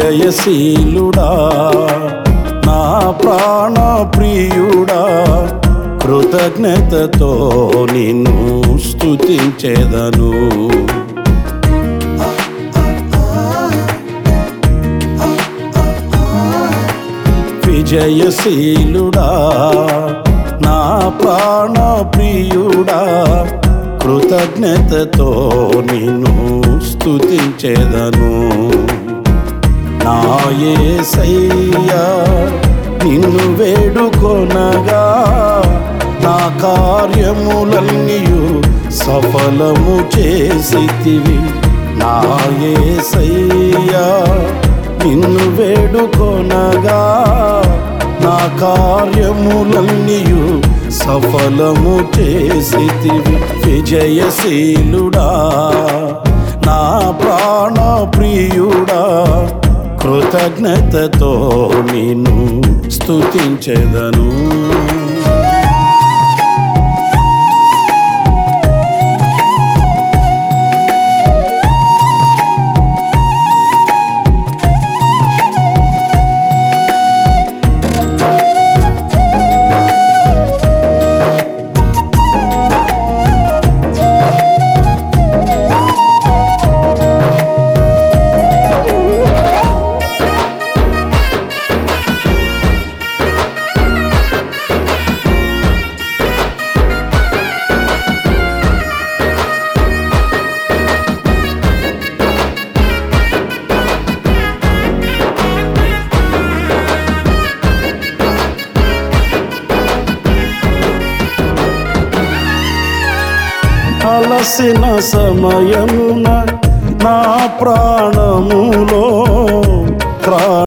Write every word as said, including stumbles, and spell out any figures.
విజయశీలుడా నా ప్రాణ ప్రియుడా కృతజ్ఞతతో నిన్ను స్తుతించెదను. విజయశీలుడా నా ప్రాణ ప్రియుడా కృతజ్ఞతతో నిన్ను స్తుతించెదను. నా యేసయ్యా నిన్ను వేడుకొనగా నా కార్యములన్నీయు సఫలము చేసితివి. నా యేసయ్యా నిన్ను వేడుకొనగా నా కార్యములన్నీయు సఫలము చేసితివి. విజయశీలుడా నా ప్రాణ ప్రియుడా కృతజ్ఞతతో నిన్ను స్తుతించెదను. అలసిన సమయమున నా ప్రాణములో